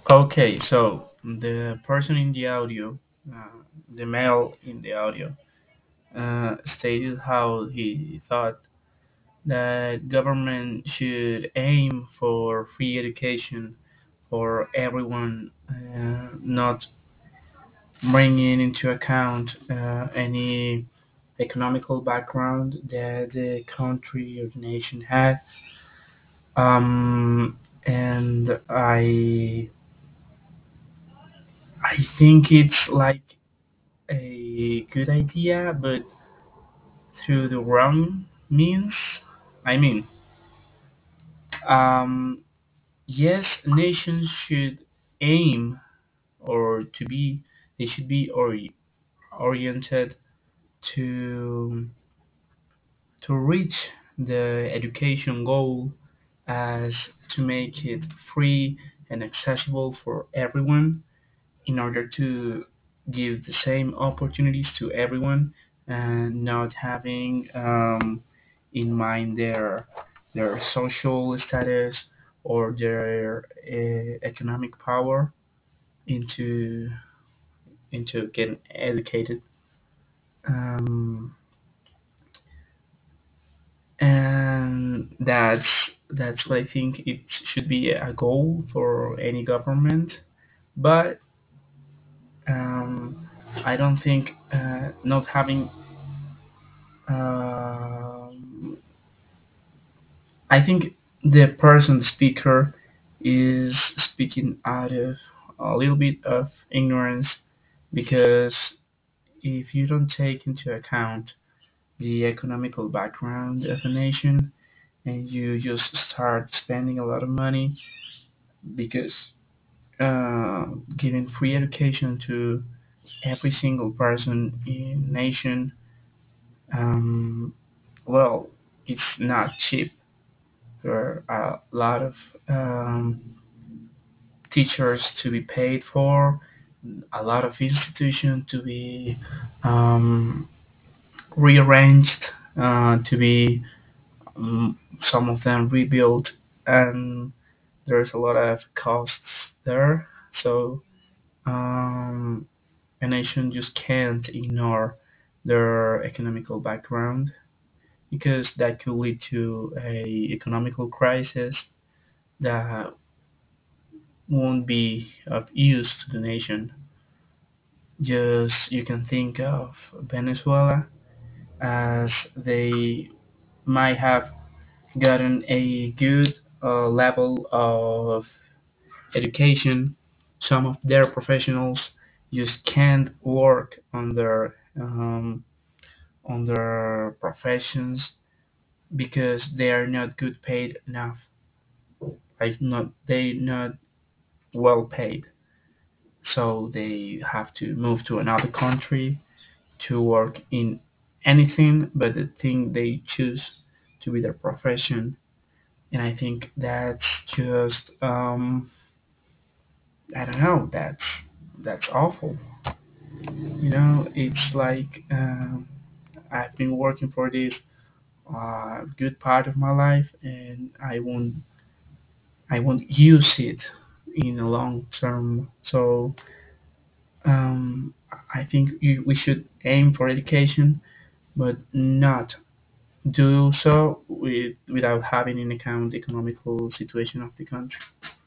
Okay, so the person in the audio, the male in the audio, stated how he thought that government should aim for free education for everyone, not bringing into account any economical background that the country or the nation had. And I think it's like a good idea, but through the wrong means. I mean, um, yes, nations should aim or to be, they should be oriented to reach the education goal as to make it free and accessible for everyone in order to give the same opportunities to everyone and not having in mind their social status or their economic power into getting educated. um, and that's what I think it should be a goal for any government. But I don't think not having um, I think the person, the speaker, is speaking out of a little bit of ignorance, because if you don't take into account the economical background of a nation and you just start spending a lot of money because giving free education to every single person in nation, um, well, it's not cheap. There are a lot of teachers to be paid for, a lot of institutions to be um, rearranged, to be some of them rebuilt, and there's a lot of costs there. So a nation just can't ignore their economical background, because that could lead to a economical crisis that won't be of use to the nation. Just you can think of Venezuela, as they might have gotten a good level of education. Some of their professionals just can't work on their professions because they are not good paid enough. Like not they not well paid, so they have to move to another country to work in anything but the thing they choose to be their profession. And I think that's just I don't know, that's awful. It's like I've been working for this good part of my life, and I won't use it in a long term. So I think we should aim for education, but not do so without having in account the economical situation of the country.